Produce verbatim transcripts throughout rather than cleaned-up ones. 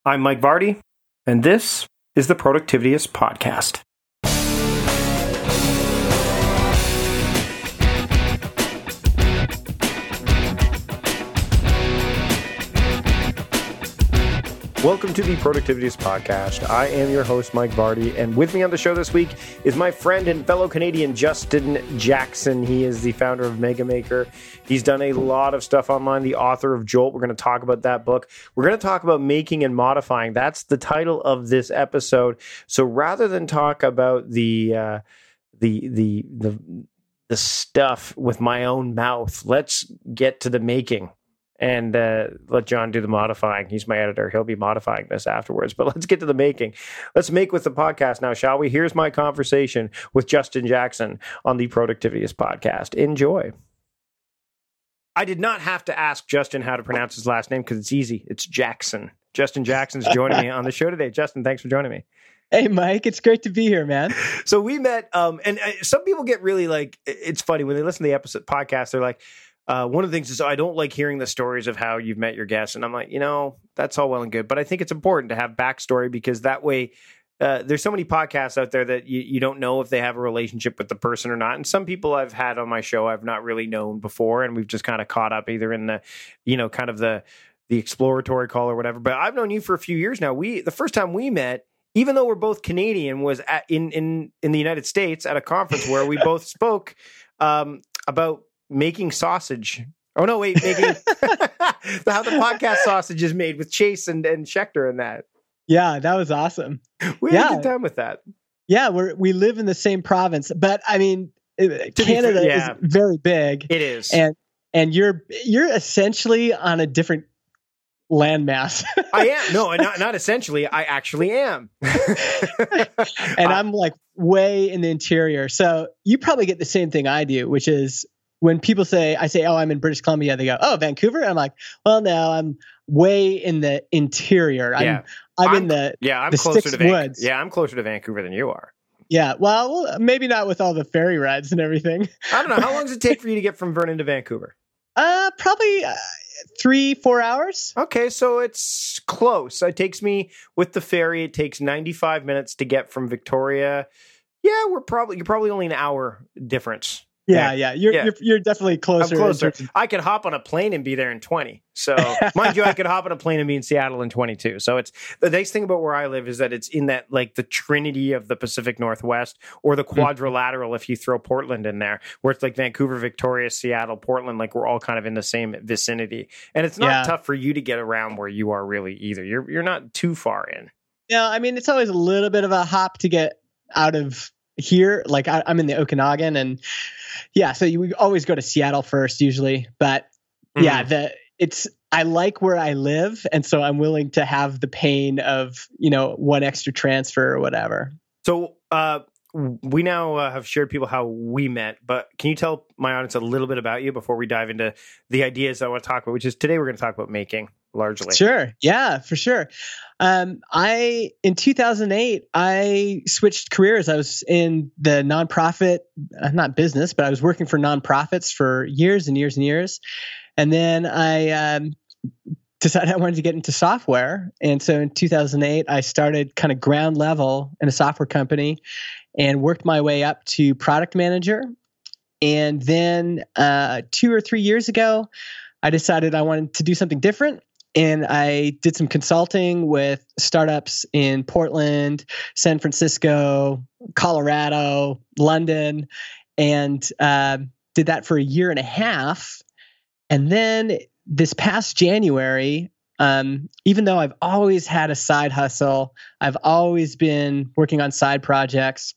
I'm Mike Vardy, and this is the Productivityist Podcast. Welcome to the Productivityist Podcast. I am your host, Mike Vardy, and with me on the show this week is my friend and fellow Canadian, Justin Jackson. He is the founder of Mega Maker. He's done a lot of stuff online, the author of Jolt. We're going to talk about that book. We're going to talk about making and modifying. That's the title of this episode. So rather than talk about the uh, the the the the stuff with my own mouth, let's get to the making. And uh, let John do the modifying. He's my editor. He'll be modifying this afterwards. But let's get to the making. Let's make with the podcast now, shall we? Here's my conversation with Justin Jackson on the Productivityist Podcast. Enjoy. I did not have to ask Justin how to pronounce his last name because it's easy. It's Jackson. Justin Jackson's joining me on the show today. Justin, thanks for joining me. Hey, Mike, it's great to be here, man. So we met, um, and uh, some people get really like, it's funny when they listen to the episode podcast, they're like, Uh, one of the things is I don't like hearing the stories of how you've met your guests. And I'm like, you know, that's all well and good. But I think it's important to have backstory because that way uh, there's so many podcasts out there that you, you don't know if they have a relationship with the person or not. And some people I've had on my show I've not really known before. And we've just kind of caught up either in the, you know, kind of the the exploratory call or whatever. But I've known you for a few years now. We the first time we met, even though we're both Canadian, was at, in, in, in the United States at a conference where we both spoke um, about making sausage. Oh no, wait, making how the podcast sausage is made with Chase and, and Schechter and that. Yeah, that was awesome. We yeah. had a good time with that. Yeah, we're we live in the same province, but I mean, Canada fair, yeah. is very big. It is, and and you're you're essentially on a different landmass. I am no, not not essentially. I actually am, and uh, I'm like way in the interior. So you probably get the same thing I do, which is. When people say, I say, oh, I'm in British Columbia, they go, oh, Vancouver? I'm like, well, no, I'm way in the interior. I'm, yeah. I'm, I'm in the Yeah, I'm the closer to Van- woods. Yeah, I'm closer to Vancouver than you are. Yeah, well, maybe not with all the ferry rides and everything. I don't know. How long does it take for you to get from Vernon to Vancouver? Uh, probably uh, three, four hours. Okay, so it's close. It takes me, with the ferry, it takes ninety-five minutes to get from Victoria. Yeah, we're probably you're probably only an hour difference. Yeah, yeah, you're, yeah. you're you're definitely closer. I'm closer. I could hop on a plane and be there in twenty. So, mind you, I could hop on a plane and be in Seattle in twenty-two. So, it's the nice thing about where I live is that it's in that like the trinity of the Pacific Northwest, or the quadrilateral if you throw Portland in there, where it's like Vancouver, Victoria, Seattle, Portland. Like we're all kind of in the same vicinity, and it's not yeah. tough for you to get around where you are really either. You're you're not too far in. Yeah, I mean, it's always a little bit of a hop to get out of here. Like I, I'm in the Okanagan, and yeah, so you we always go to Seattle first usually, but mm. yeah, the it's I like where I live, and so I'm willing to have the pain of, you know, one extra transfer or whatever. So uh, we now uh, have shared people how we met, but can you tell my audience a little bit about you before we dive into the ideas I want to talk about, which is today we're going to talk about making largely. Sure. Yeah, for sure. Um, I, in two thousand eight, I switched careers. I was in the nonprofit, uh, not business, but I was working for nonprofits for years and years and years. And then I um, decided I wanted to get into software. And so in two thousand eight, I started kind of ground level in a software company and worked my way up to product manager. And then uh, two or three years ago, I decided I wanted to do something different. And I did some consulting with startups in Portland, San Francisco, Colorado, London, and uh, did that for a year and a half. And then this past January, um, even though I've always had a side hustle, I've always been working on side projects,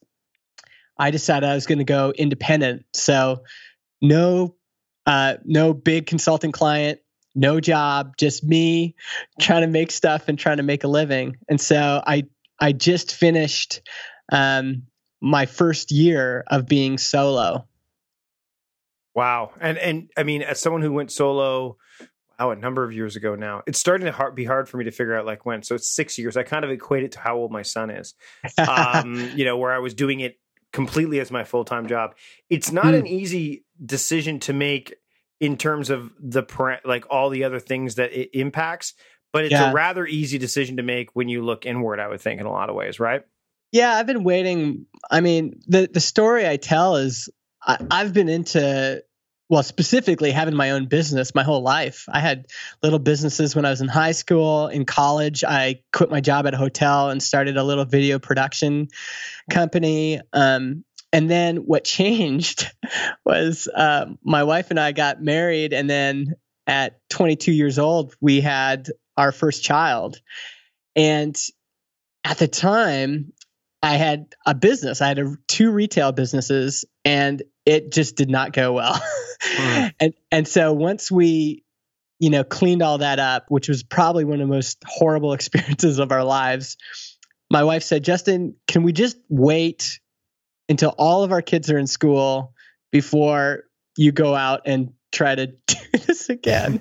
I decided I was going to go independent. So no, uh, no big consulting client. No job, just me trying to make stuff and trying to make a living. And so I I just finished um, my first year of being solo. Wow. And, and I mean, as someone who went solo, wow, a number of years ago now, it's starting to hard, be hard for me to figure out like when. So it's six years. I kind of equate it to how old my son is, um, you know, where I was doing it completely as my full-time job. It's not mm. an easy decision to make in terms of the, like all the other things that it impacts. But it's Yeah. a rather easy decision to make when you look inward, I would think, in a lot of ways, right? Yeah, I've been waiting. I mean, the the story I tell is I, I've been into, well, specifically having my own business my whole life. I had little businesses when I was in high school. In college, I quit my job at a hotel and started a little video production company. Um, and then what changed was uh, my wife and I got married, and then at twenty-two years old, we had our first child. And at the time, I had a business. I had a, two retail businesses, and it just did not go well. Mm. And and so once we, you know, cleaned all that up, which was probably one of the most horrible experiences of our lives, my wife said, "Justin, can we just wait until all of our kids are in school before you go out and try to do this again?"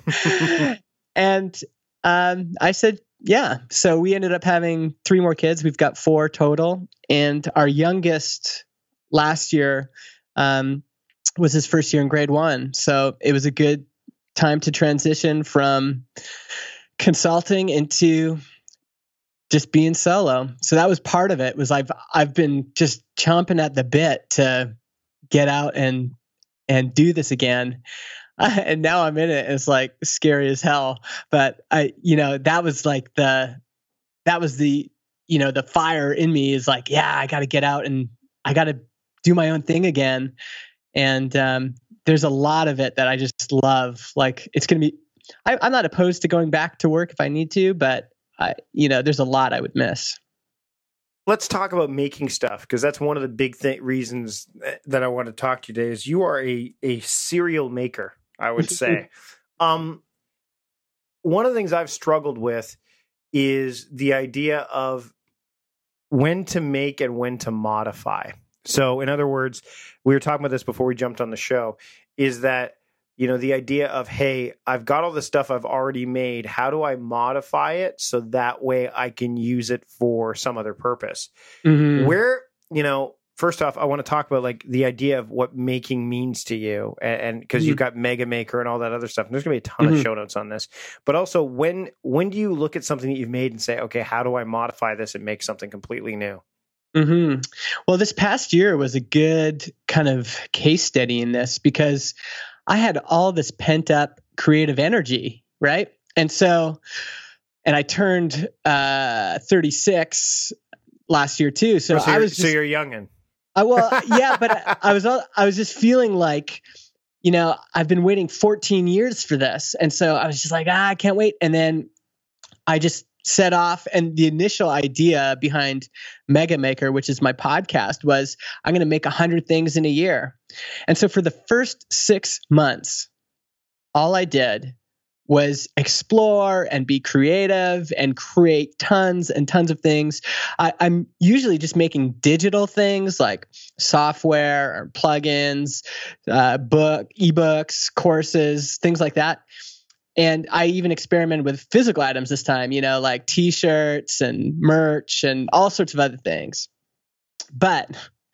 And um, I said, yeah. So we ended up having three more kids. We've got four total. And our youngest last year um, was his first year in grade one. So it was a good time to transition from consulting into just being solo. So that was part of it. Was I've I've been just chomping at the bit to get out and and do this again. Uh, and now I'm in it. It's like scary as hell. But I, you know, that was like the, that was the, you know, the fire in me is like, yeah, I got to get out and I got to do my own thing again. And um, there's a lot of it that I just love. Like it's going to be, I, I'm not opposed to going back to work if I need to, but I, you know, there's a lot I would miss. Let's talk about making stuff, because that's one of the big th- reasons that I want to talk to you today is you are a, a serial maker, I would say. um, one of the things I've struggled with is the idea of when to make and when to modify. So in other words, we were talking about this before we jumped on the show, is that, you know, the idea of, hey, I've got all the stuff I've already made. How do I modify it so that way I can use it for some other purpose? Mm-hmm. Where, you know, first off, I want to talk about like the idea of what making means to you, and because mm-hmm. you've got Mega Maker and all that other stuff. And there's going to be a ton mm-hmm. of show notes on this. But also, when when do you look at something that you've made and say, okay, how do I modify this and make something completely new? Mm-hmm. Well, this past year was a good kind of case study in this because I had all this pent up creative energy, right? And so, and I turned uh, thirty-six last year too. So, oh, so I was just, so you're youngin'. I, well, yeah, but I, I was I was just feeling like, you know, I've been waiting fourteen years for this, and so I was just like, ah, I can't wait. And then I just set off, and the initial idea behind Mega Maker, which is my podcast, was I'm going to make a hundred things in a year. And so for the first six months, all I did was explore and be creative and create tons and tons of things. I, I'm usually just making digital things like software or plugins, uh, book, ebooks, courses, things like that. And I even experimented with physical items this time, you know, like t-shirts and merch and all sorts of other things. But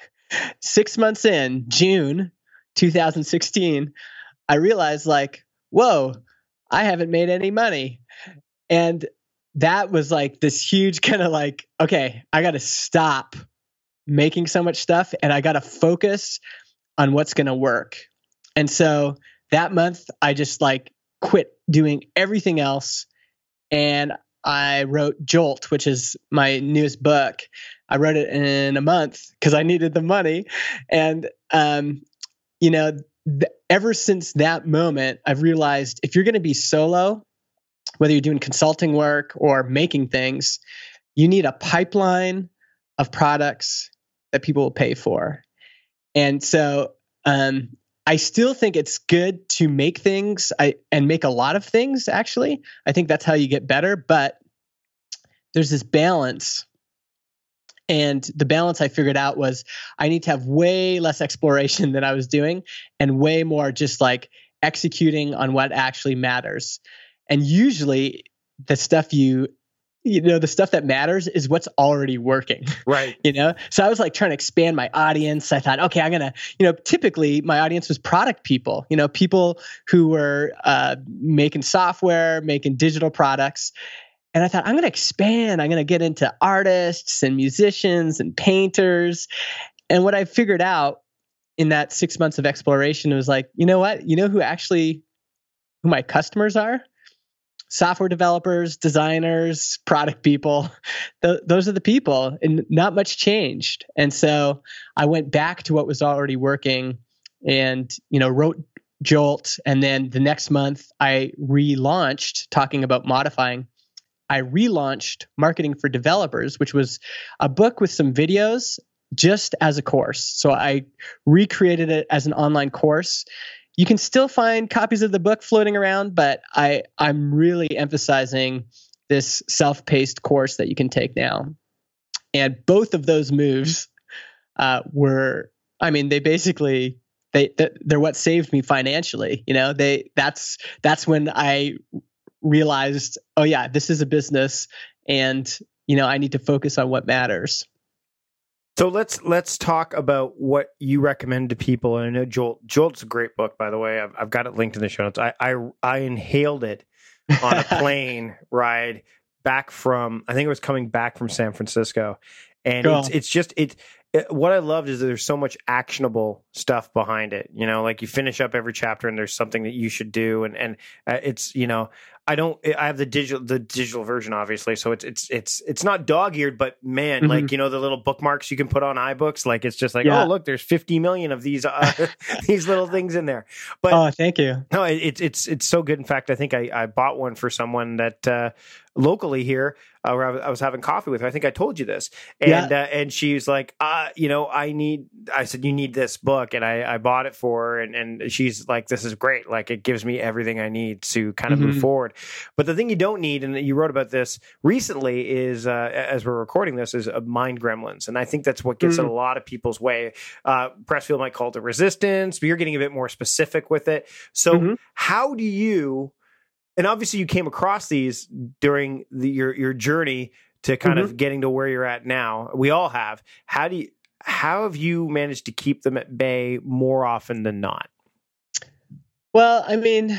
six months in, June two thousand sixteen, I realized like, whoa, I haven't made any money. And that was like this huge kind of like, okay, I got to stop making so much stuff and I got to focus on what's going to work. And so that month, I just like quit doing everything else. And I wrote Jolt, which is my newest book. I wrote it in a month because I needed the money. And, um, you know, th- ever since that moment, I've realized if you're going to be solo, whether you're doing consulting work or making things, you need a pipeline of products that people will pay for. And so, um, I still think it's good to make things I, and make a lot of things, actually. I think that's how you get better. But there's this balance. And the balance I figured out was I need to have way less exploration than I was doing and way more just like executing on what actually matters. And usually the stuff you you know, the stuff that matters is what's already working. Right. You know, so I was like trying to expand my audience. I thought, okay, I'm going to, you know, typically my audience was product people, you know, people who were uh, making software, making digital products. And I thought, I'm going to expand. I'm going to get into artists and musicians and painters. And what I figured out in that six months of exploration was like, you know what? You know who actually, who my customers are? Software developers, designers, product people. Th- those are the people, and not much changed. And so I went back to what was already working and, you know, wrote Jolt. And then the next month I relaunched, talking about modifying. I relaunched Marketing for Developers, which was a book with some videos just as a course. So I recreated it as an online course. You can still find copies of the book floating around, but I, I'm really emphasizing this self-paced course that you can take now. And both of those moves uh, were, I mean, they basically, they, they're what saved me financially. You know, they, that's, that's when I realized, oh yeah, this is a business, and you know, I need to focus on what matters. So let's let's talk about what you recommend to people. And I know Jolt Jolt's a great book, by the way. I've, I've got it linked in the show notes. I I, I inhaled it on a plane ride back from, I think it was coming back from San Francisco, and cool. it's it's just it. It, what I loved is that there's so much actionable stuff behind it. You know, like you finish up every chapter and there's something that you should do. And, and uh, it's, you know, I don't, I have the digital, the digital version, obviously. So it's, it's, it's, it's not dog eared, but man, mm-hmm. like, you know, the little bookmarks you can put on iBooks, like, it's just like, yeah. oh, look, there's fifty million of these, uh, these little things in there. But oh, thank you. No, it, it's, it's, it's so good. In fact, I think I, I bought one for someone that, uh, locally here, uh, where I was having coffee with her. I think I told you this. And, yeah. uh, and she was like, uh, you know, I need, I said, you need this book. And I, I bought it for her. And, and she's like, this is great. Like, it gives me everything I need to kind of mm-hmm. move forward. But the thing you don't need, and you wrote about this recently, is, uh, as we're recording this, is uh, mind gremlins. And I think that's what gets mm-hmm. in a lot of people's way. Uh, Pressfield might call it resistance, but you're getting a bit more specific with it. So mm-hmm. how do you, and obviously you came across these during the, your your journey to kind mm-hmm. of getting to where you're at now. We all have. How do you, how have you managed to keep them at bay more often than not? Well, I mean,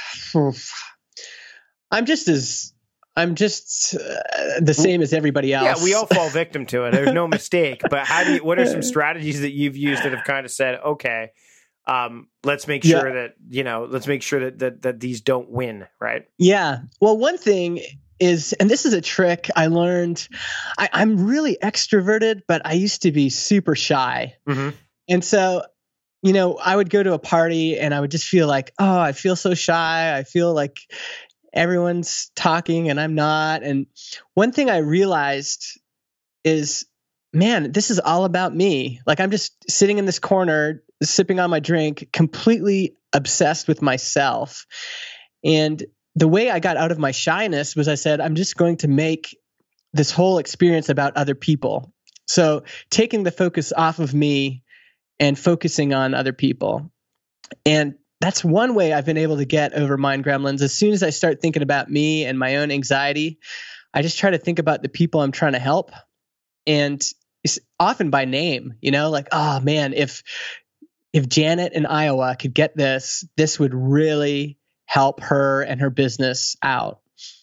I'm just as I'm just uh, the same as everybody else. Yeah, we all fall victim to it. There's no mistake. But how do you? What are some strategies that you've used that have kind of said, okay, Um, let's make sure yeah. that, you know, let's make sure that, that, that these don't win, right? Yeah. Well, one thing is, and this is a trick I learned, I, I'm really extroverted, but I used to be super shy. Mm-hmm. And so, you know, I would go to a party and I would just feel like, oh, I feel so shy. I feel like everyone's talking and I'm not. And one thing I realized is, man, this is all about me. Like, I'm just sitting in this corner, sipping on my drink, completely obsessed with myself. And the way I got out of my shyness was I said, I'm just going to make this whole experience about other people. So taking the focus off of me and focusing on other people. And that's one way I've been able to get over mind gremlins. As soon as I start thinking about me and my own anxiety, I just try to think about the people I'm trying to help. And it's often by name, you know, like, oh man, if if Janet in Iowa could get this, this would really help her and her business out.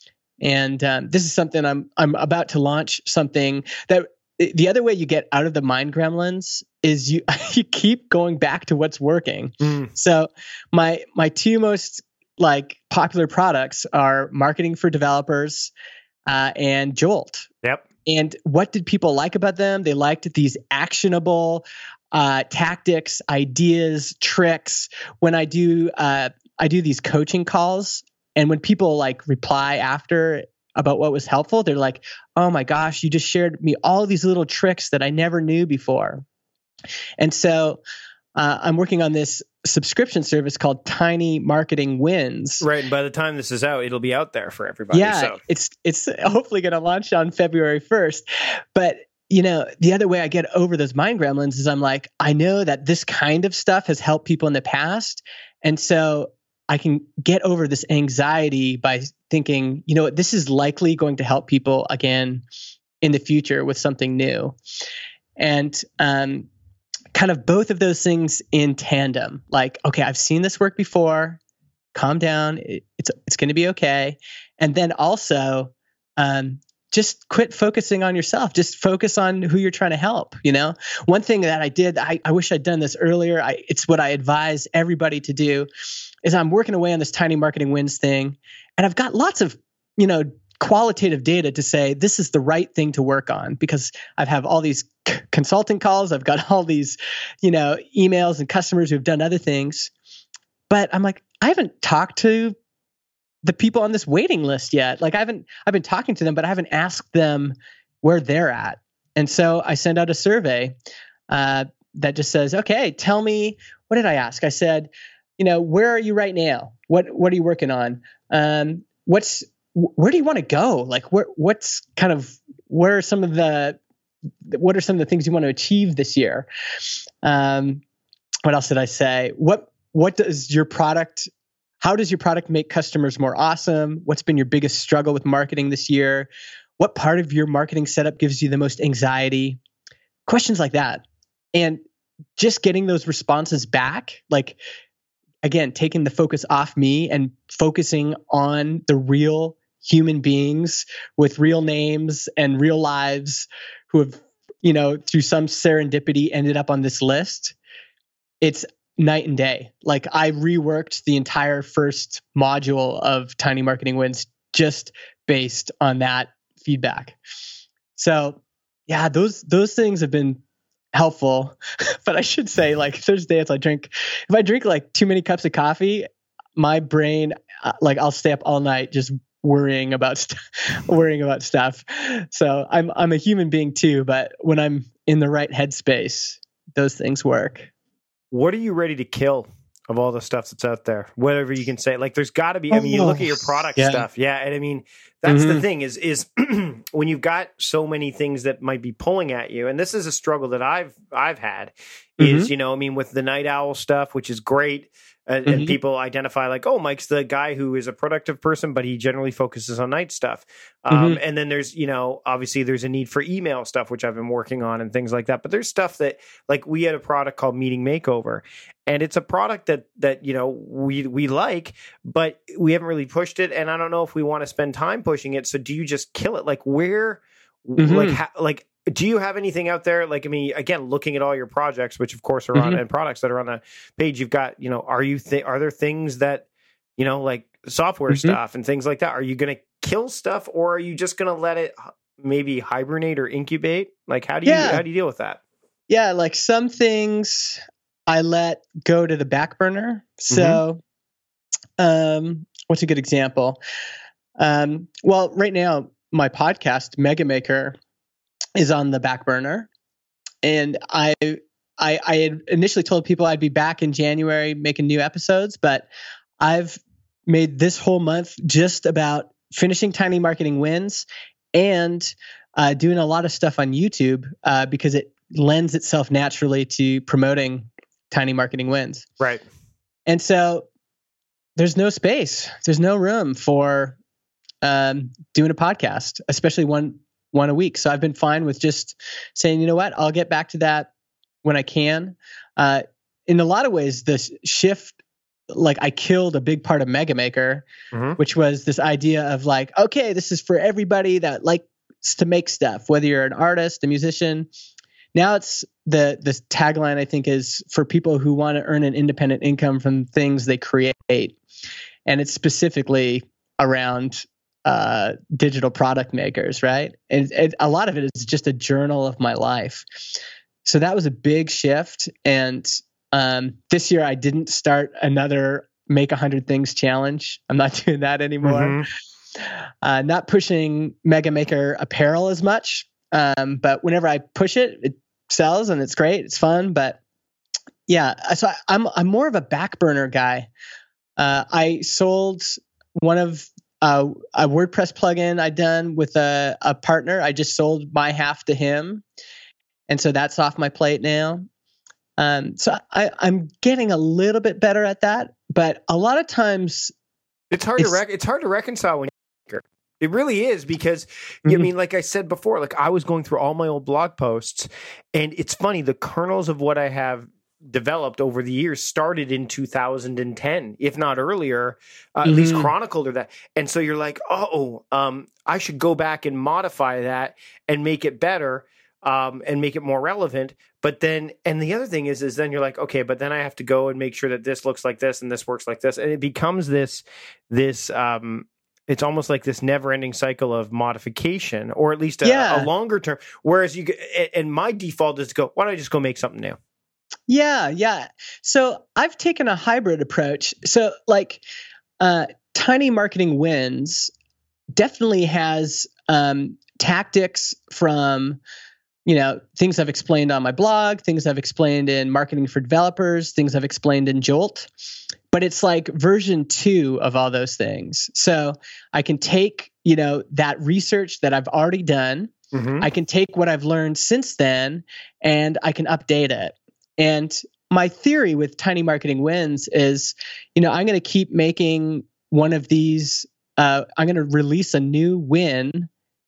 And um, this is something I'm I'm about to launch, something that the other way you get out of the mind gremlins is you you keep going back to what's working. Mm. So my my two most like popular products are Marketing for Developers uh, and Jolt. Yep. And what did people like about them? They liked these actionable uh, tactics, ideas, tricks. When I do, uh, I do these coaching calls, and when people like reply after about what was helpful, they're like, "Oh my gosh, you just shared me all these little tricks that I never knew before." And so uh, I'm working on this subscription service called Tiny Marketing Wins. Right. And by the time this is out, it'll be out there for everybody. Yeah. So. It's, it's hopefully going to launch on February first. But, you know, the other way I get over those mind gremlins is I'm like, I know that this kind of stuff has helped people in the past. And so I can get over this anxiety by thinking, you know what, this is likely going to help people again in the future with something new. And, um, kind of both of those things in tandem. Like, okay, I've seen this work before. Calm down. It, it's it's going to be okay. And then also um, just quit focusing on yourself. Just focus on who you're trying to help. You know, one thing that I did, I, I wish I'd done this earlier. I, it's what I advise everybody to do is I'm working away on this Tiny Marketing Wins thing. And I've got lots of, you know, qualitative data to say this is the right thing to work on because I have all these c- consulting calls. I've got all these, you know, emails and customers who've done other things. But I'm like, I haven't talked to the people on this waiting list yet. Like I haven't, I've been talking to them, but I haven't asked them where they're at. And so I send out a survey uh, that just says, okay, tell me, what did I ask? I said, you know, where are you right now? What, what are you working on? Um, what's, where do you want to go? Like where, what's kind of, where are some of the, what are some of the things you want to achieve this year? Um, what else did I say? What, what does your product How does your product make customers more awesome? What's been your biggest struggle with marketing this year? What part of your marketing setup gives you the most anxiety? Questions like that. And just getting those responses back, like, again, taking the focus off me and focusing on the real human beings with real names and real lives who have, you know, through some serendipity ended up on this list. It's night and day. Like I reworked the entire first module of Tiny Marketing Wins just based on that feedback. So yeah, those those things have been helpful. But I should say, like there's days I drink, if I drink like too many cups of coffee, my brain, uh, like I'll stay up all night just worrying about st- worrying about stuff. So I'm I'm a human being too, but when I'm in the right headspace, those things work. What are you ready to kill of all the stuff that's out there? Whatever you can say. Like there's got to be, I mean, you look at your product yeah. stuff. Yeah. And I mean, that's mm-hmm. the thing is, is when you've got so many things that might be pulling at you. And this is a struggle that I've, I've had is, mm-hmm. you know, I mean, with the Night Owl stuff, which is great. And, mm-hmm. and people identify like, oh, Mike's the guy who is a productive person, but he generally focuses on night stuff. Um, mm-hmm. And then there's, you know, obviously there's a need for email stuff, which I've been working on and things like that. But there's stuff that like we had a product called Meeting Makeover. And it's a product that, that you know, we we like, but we haven't really pushed it. And I don't know if we want to spend time pushing it. So do you just kill it? Like where, mm-hmm. like, ha- like, do you have anything out there? Like, I mean, again, looking at all your projects, which of course are on mm-hmm. and products that are on the page, you've got, you know, are you, th- are there things that, you know, like software mm-hmm. stuff and things like that? Are you going to kill stuff or are you just going to let it maybe hibernate or incubate? Like, how do you, yeah. how do you deal with that? Yeah. Like some things I let go to the back burner. So, mm-hmm. um, what's a good example? Um, well, right now, my podcast, Mega Maker, is on the back burner. And I, I I had initially told people I'd be back in January making new episodes, but I've made this whole month just about finishing Tiny Marketing Wins and uh, doing a lot of stuff on YouTube uh, because it lends itself naturally to promoting Tiny Marketing Wins. Right. And so there's no space. There's no room for um, doing a podcast, especially one one a week. So I've been fine with just saying, you know what, I'll get back to that when I can. Uh, in a lot of ways, this shift, like I killed a big part of Mega Maker, mm-hmm. which was this idea of like, okay, this is for everybody that likes to make stuff, whether you're an artist, a musician. Now it's the the tagline, I think, is for people who want to earn an independent income from things they create. And it's specifically around uh, digital product makers, right? And, and a lot of it is just a journal of my life. So that was a big shift. And um, this year I didn't start another Make one hundred Things challenge. I'm not doing that anymore. Mm-hmm. Uh, not pushing Mega Maker apparel as much. Um, but whenever I push it, it sells and it's great. It's fun. But yeah, so I, I'm I'm more of a back burner guy. Uh, I sold one of uh, a WordPress plugin I'd done with a, a partner. I just sold my half to him, and so that's off my plate now. Um, so I, I'm getting a little bit better at that, but a lot of times it's hard it's, to rec- it's hard to reconcile when you're It really is because, mm-hmm. I mean, like I said before, like I was going through all my old blog posts, and it's funny, the kernels of what I have developed over the years started in two thousand ten, if not earlier, uh, Mm-hmm. at least chronicled or that. And so you're like, oh, um, I should go back and modify that and make it better, um, and make it more relevant. But then, and the other thing is, is then you're like, okay, but then I have to go and make sure that this looks like this and this works like this. And it becomes this, this, um, it's almost like this never-ending cycle of modification, or at least a, Yeah. a longer term. Whereas you, and my default is to go, why don't I just go make something new? Yeah, yeah. So I've taken a hybrid approach. So like uh, Tiny Marketing Wins definitely has um, tactics from, you know, things I've explained on my blog, things I've explained in Marketing for Developers, things I've explained in Jolt. But it's like version two of all those things. So I can take, you know, that research that I've already done. Mm-hmm. I can take what I've learned since then and I can update it. And my theory with Tiny Marketing Wins is, you know, I'm going to keep making one of these. Uh, I'm going to release a new win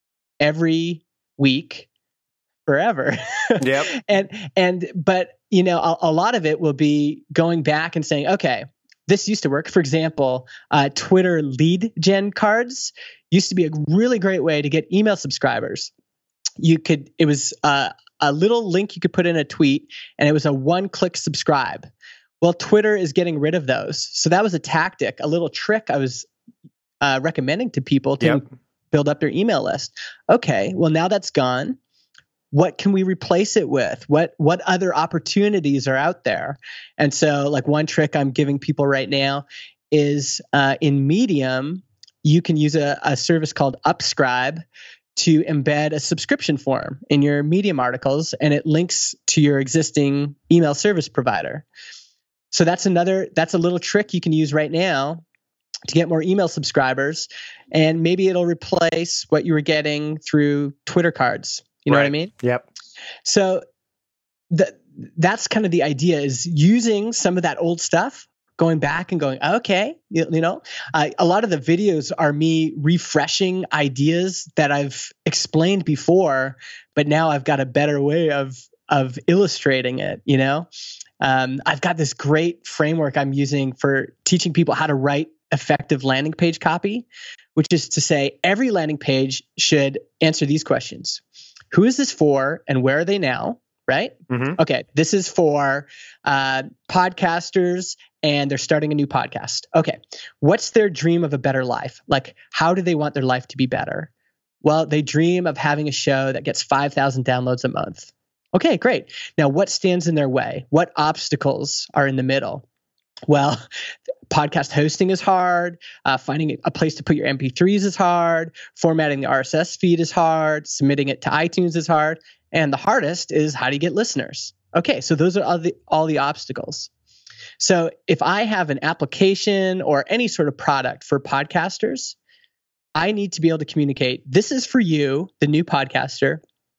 every week forever. Yep. and, and, but, you know, a, a lot of it will be going back and saying, okay, this used to work. For example, uh, Twitter lead gen cards used to be a really great way to get email subscribers. You could, it was uh, a little link you could put in a tweet, and it was a one-click subscribe. Well, Twitter is getting rid of those. So that was a tactic, a little trick I was uh, recommending to people to Yep. build up their email list. Okay, well, now that's gone. What can we replace it with? What what other opportunities are out there? And so, like, one trick I'm giving people right now is uh, in Medium, you can use a, a service called Upscribe to embed a subscription form in your Medium articles, and it links to your existing email service provider. So that's another, that's a little trick you can use right now to get more email subscribers, and maybe it'll replace what you were getting through Twitter cards. You know Right. what I mean? Yep. So the, that's kind of the idea, is using some of that old stuff, going back and going, okay, you, you know, uh, a lot of the videos are me refreshing ideas that I've explained before, but now I've got a better way of of illustrating it. You know, um, I've got this great framework I'm using for teaching people how to write effective landing page copy, which is to say every landing page should answer these questions. Who is this for, and where are they now? Right? Mm-hmm. Okay, this is for uh, podcasters, and they're starting a new podcast. Okay, what's their dream of a better life? Like, how do they want their life to be better? Well, they dream of having a show that gets five thousand downloads a month. Okay, great. Now, what stands in their way? What obstacles are in the middle? Well, podcast hosting is hard. Uh, finding a place to put your M P threes is hard. Formatting the R S S feed is hard. Submitting it to iTunes is hard. And the hardest is, how do you get listeners? Okay, so those are all the, all the obstacles. So if I have an application or any sort of product for podcasters, I need to be able to communicate, this is for you, the new podcaster.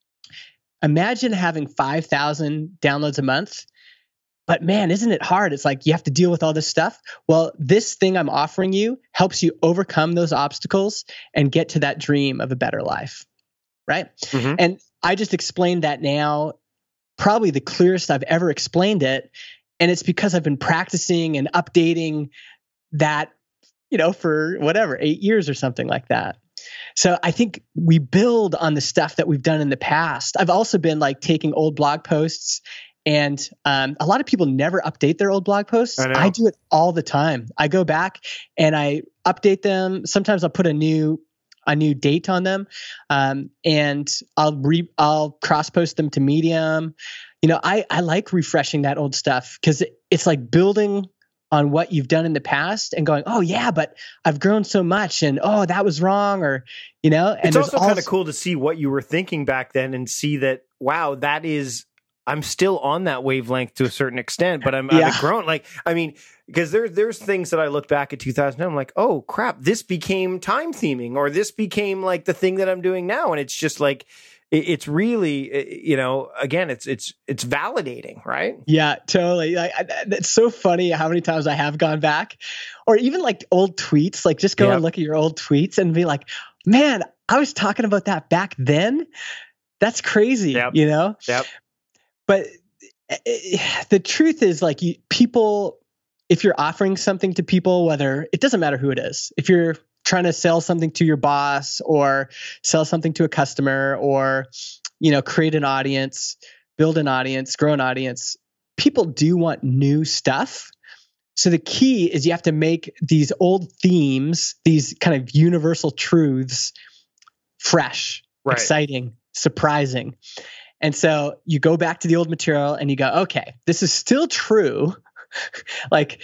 Imagine having five thousand downloads a month. But man, isn't it hard? It's like you have to deal with all this stuff. Well, this thing I'm offering you helps you overcome those obstacles and get to that dream of a better life, right? Mm-hmm. And I just explained that now, probably the clearest I've ever explained it. And it's because I've been practicing and updating that, you know, for whatever, eight years or something like that. So I think we build on the stuff that we've done in the past. I've also been like taking old blog posts, and um, a lot of people never update their old blog posts. I know. I do it all the time. I go back and I update them. Sometimes I'll put a new a new date on them, um, and I'll re I'll cross post them to Medium. You know, I I like refreshing that old stuff because it, it's like building on what you've done in the past and going, oh yeah, but I've grown so much, and oh, that was wrong, or you know. And It's also all kind of cool to see what you were thinking back then and see that, wow, that is, I'm still on that wavelength to a certain extent, but I'm Yeah. I've grown. Like, I mean, because there, there's things that I look back at two thousand ten, I'm like, oh crap, this became time theming, or this became like the thing that I'm doing now. And it's just like, it, it's really, you know, again, it's, it's, it's validating, right? Yeah, totally. Like, I, it's so funny how many times I have gone back, or even like old tweets, like just go Yep. and look at your old tweets and be like, man, I was talking about that back then. That's crazy, Yep. you know? Yep. But the truth is like you, people, if you're offering something to people, whether it doesn't matter who it is, if you're trying to sell something to your boss or sell something to a customer or, you know, create an audience, build an audience, grow an audience, people do want new stuff. So the key is you have to make these old themes, these kind of universal truths, fresh, right, exciting, surprising. And so you go back to the old material and you go, okay, this is still true. like,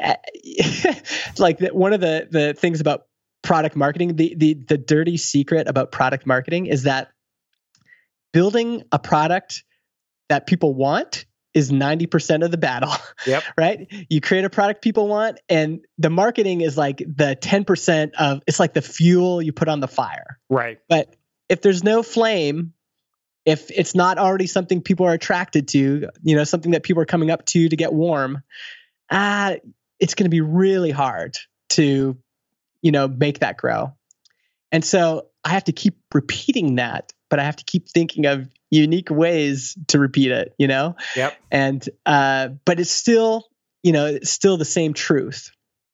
like the, one of the, the things about product marketing, the, the, the dirty secret about product marketing is that building a product that people want is ninety percent of the battle. Yep. Right? You create a product people want, and the marketing is like the ten percent of, it's like the fuel you put on the fire. Right. But if there's no flame, if it's not already something people are attracted to, you know, something that people are coming up to to get warm, ah, it's going to be really hard to, you know, make that grow. And so I have to keep repeating that, but I have to keep thinking of unique ways to repeat it, you know? Yep. And, uh, but it's still, you know, it's still the same truth.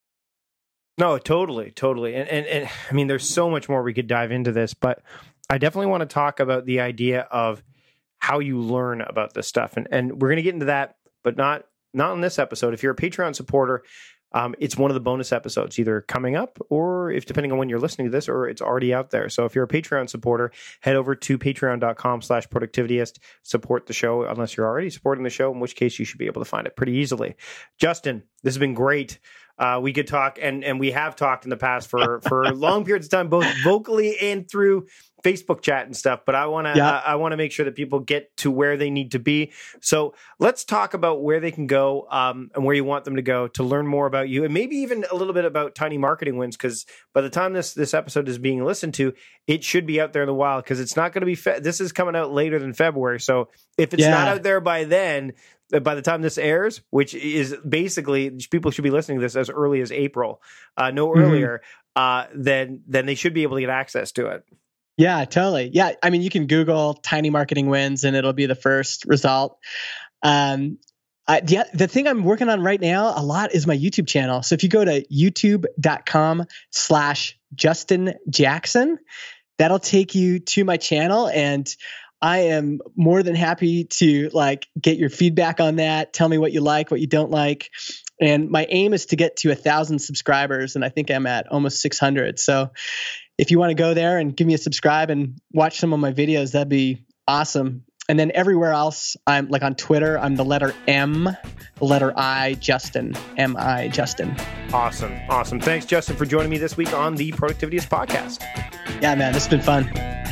No, totally, totally. And, and, and I mean, there's so much more we could dive into this, but I definitely want to talk about the idea of how you learn about this stuff. And, and we're going to get into that, but not, not in this episode. If you're a Patreon supporter, Um, it's one of the bonus episodes either coming up or if depending on when you're listening to this, or it's already out there. So if you're a Patreon supporter, head over to patreon.com slash productivityist, support the show unless you're already supporting the show, in which case you should be able to find it pretty easily. Justin, this has been great. Uh, we could talk, and and we have talked in the past for, for long periods of time, both vocally and through Facebook chat and stuff. But I want to yeah. uh, I want to make sure that people get to where they need to be. So let's talk about where they can go um, and where you want them to go to learn more about you, and maybe even a little bit about Tiny Marketing Wins. Because by the time this this episode is being listened to, it should be out there in the wild. Because it's not going to be fe- this is coming out later than February. So if it's yeah. not out there by then, by the time this airs, which is basically people should be listening to this as early as April, uh, no earlier, mm-hmm. uh, then then they should be able to get access to it. Yeah, totally. Yeah, I mean, you can Google Tiny Marketing Wins, and it'll be the first result. Um, I, the, the thing I'm working on right now a lot is my YouTube channel. So if you go to youtube.com slash Justin Jackson, that'll take you to my channel, and I am more than happy to like get your feedback on that. Tell me what you like, what you don't like. And my aim is to get to a thousand subscribers. And I think I'm at almost six hundred. So if you want to go there and give me a subscribe and watch some of my videos, that'd be awesome. And then everywhere else, I'm like on Twitter, I'm the letter M, the letter I, Justin, M I, Justin. Awesome. Awesome. Thanks, Justin, for joining me this week on the Productivityist Podcast. Yeah, man, this has been fun.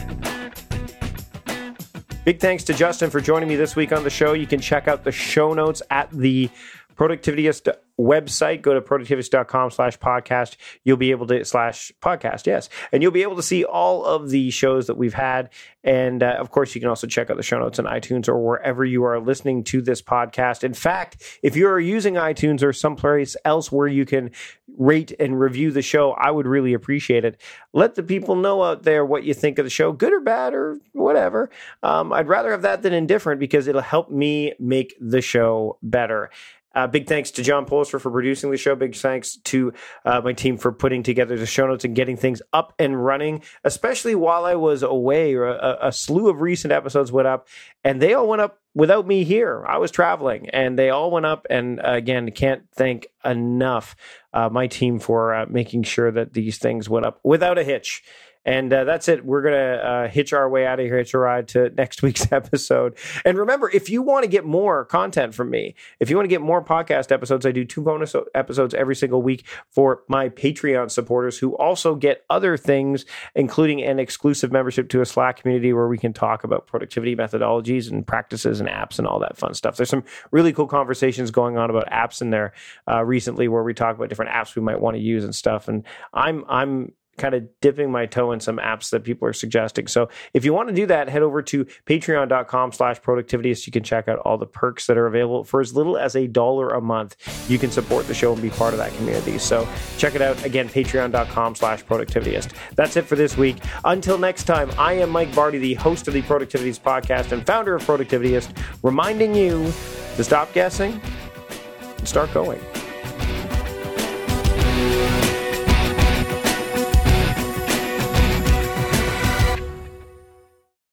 Big thanks to Justin for joining me this week on the show. You can check out the show notes at the Productivityist website. Go to productivityist.com slash podcast. You'll be able to slash podcast. Yes. And you'll be able to see all of the shows that we've had. And uh, of course, you can also check out the show notes on iTunes or wherever you are listening to this podcast. In fact, if you are using iTunes or someplace else where you can rate and review the show, I would really appreciate it. Let the people know out there what you think of the show, good or bad or whatever. Um, I'd rather have that than indifferent, because it'll help me make the show better. Uh, big thanks to John Polster for producing the show. Big thanks to uh, my team for putting together the show notes and getting things up and running, especially while I was away. A, a slew of recent episodes went up, and they all went up without me here. I was traveling, and they all went up. And uh, again, can't thank enough uh, my team for uh, making sure that these things went up without a hitch. And uh, that's it. We're going to uh, hitch our way out of here, hitch a ride to next week's episode. And remember, if you want to get more content from me, if you want to get more podcast episodes, I do two bonus episodes every single week for my Patreon supporters, who also get other things, including an exclusive membership to a Slack community where we can talk about productivity methodologies and practices and apps and all that fun stuff. There's some really cool conversations going on about apps in there uh, recently, where we talk about different apps we might want to use and stuff. And I'm I'm kind of dipping my toe in some apps that people are suggesting. So if you want to do that, head over to patreon.com slash productivityist. You can check out all the perks that are available for as little as a dollar a month. You can support the show and be part of that community. So check it out. Again, patreon.com slash productivityist. That's it for this week. Until next time, I am Mike Vardy, the host of the Productivityist Podcast and founder of Productivityist, reminding you to stop guessing and start going.